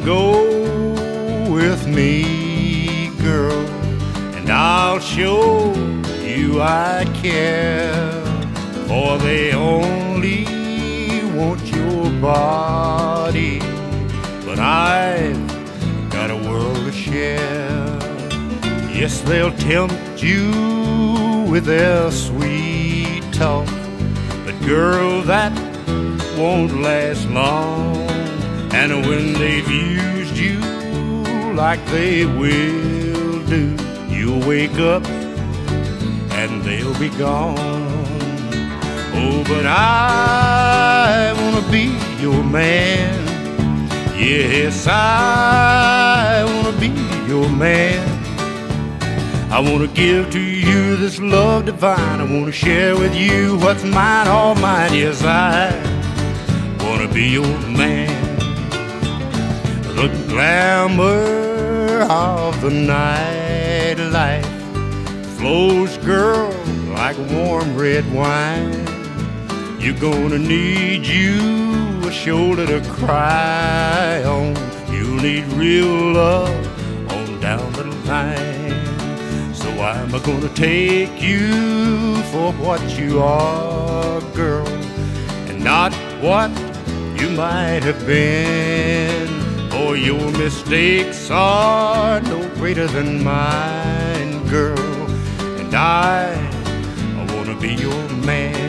go with me, girl, and I'll show you I care. For they only want your body, but I've got a world to share. Yes, they'll tempt you with their sweet talk, but girl, that won't last long. And when they've used you like they will do, you'll wake up and they'll be gone. Oh, but I wanna be your man. Yes, I wanna be your man. I wanna give to you this love divine. I wanna share with you what's mine, all mine. Yes, I wanna be your man. The glamour of the nightlife flows, girl, like warm red wine. You're gonna need you a shoulder to cry on. You'll need real love on down the line. So I'm gonna take you for what you are, girl, and not what you might have been. For your mistakes are no greater than mine, girl, and I wanna be your man.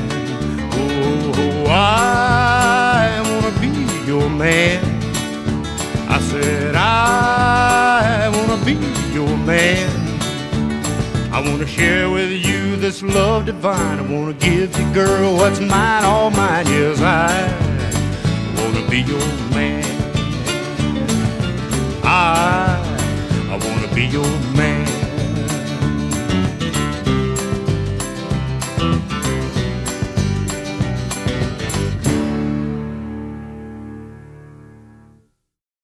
Oh, I wanna be your man. I said I wanna be your man. I wanna share with you this love divine. I wanna give you, girl, what's mine, all mine. Yes, I wanna be your man. I wanna be your man.